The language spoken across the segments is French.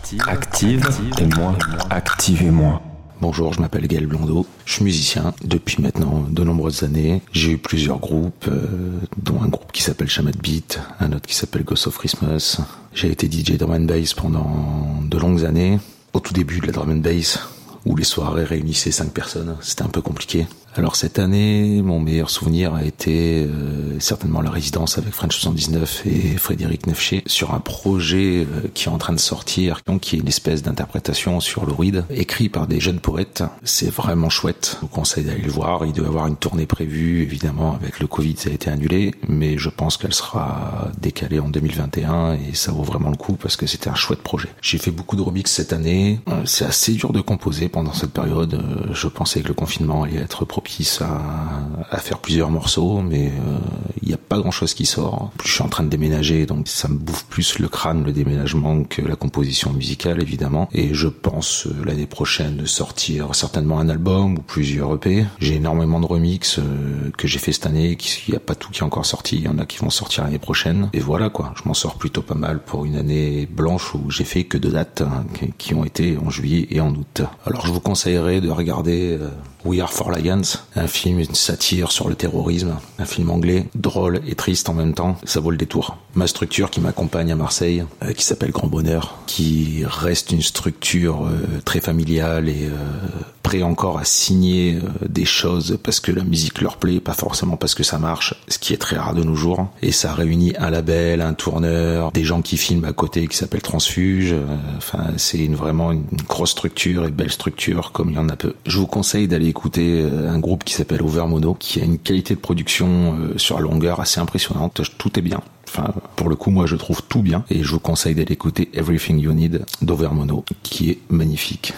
Active-moi. Activez-moi. Bonjour, je m'appelle Gaël Blondeau, je suis musicien depuis maintenant de nombreuses années. J'ai eu plusieurs groupes, dont un groupe qui s'appelle Shaman Beat, un autre qui s'appelle Ghost of Christmas. J'ai été DJ drum and bass pendant de longues années. Au tout début de la drum and bass, où les soirées réunissaient 5 personnes, c'était un peu compliqué. Alors cette année, mon meilleur souvenir a été certainement la résidence avec French 79 et Frédéric Nefché sur un projet qui est en train de sortir, donc qui est une espèce d'interprétation sur le reed, écrit par des jeunes poètes. C'est vraiment chouette. Je vous conseille d'aller le voir. Il doit y avoir une tournée prévue, évidemment avec le Covid ça a été annulé, mais je pense qu'elle sera décalée en 2021 et ça vaut vraiment le coup parce que c'était un chouette projet. J'ai fait beaucoup de remix cette année. C'est assez dur de composer pendant cette période. Je pensais que le confinement allait être propice à faire plusieurs morceaux, mais il n'y a pas grand chose qui sort. Je suis en train de déménager, donc ça me bouffe plus le crâne le déménagement que la composition musicale évidemment, et je pense l'année prochaine sortir certainement un album ou plusieurs EP. J'ai énormément de remix que j'ai fait cette année, il n'y a pas tout qui est encore sorti, il y en a qui vont sortir l'année prochaine, et voilà quoi, je m'en sors plutôt pas mal pour une année blanche où j'ai fait que 2 dates qui ont été en juillet et en août. Alors je vous conseillerais de regarder We Are For Lions, un film, une satire sur le terrorisme, un film anglais, drôle et triste en même temps, ça vaut le détour. Ma structure qui m'accompagne à Marseille, qui s'appelle Grand Bonheur, qui reste une structure très familiale et prêt encore à signer des choses parce que la musique leur plaît, pas forcément parce que ça marche, ce qui est très rare de nos jours. Et ça réunit un label, un tourneur, des gens qui filment à côté qui s'appellent Transfuge. Enfin, c'est vraiment une grosse structure et belle structure comme il y en a peu. Je vous conseille d'aller écouter un groupe qui s'appelle Overmono, qui a une qualité de production sur la longueur assez impressionnante. Tout est bien. Enfin, pour le coup, moi, je trouve tout bien. Et je vous conseille d'aller écouter Everything You Need d'Overmono, qui est magnifique.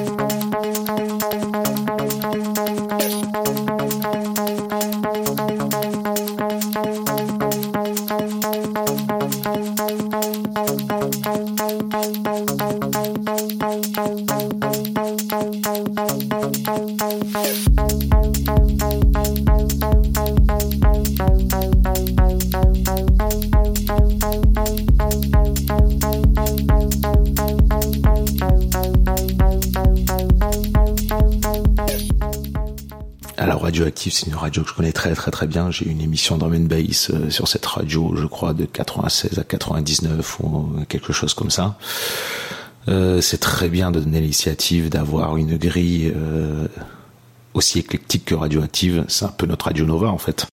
Alors Radioactive, c'est une radio que je connais très très très bien. J'ai une émission drum and bass sur cette radio, je crois de 96 à 99 ou quelque chose comme ça. C'est très bien de donner l'initiative d'avoir une grille aussi éclectique que Radioactive. C'est un peu notre Radio Nova en fait.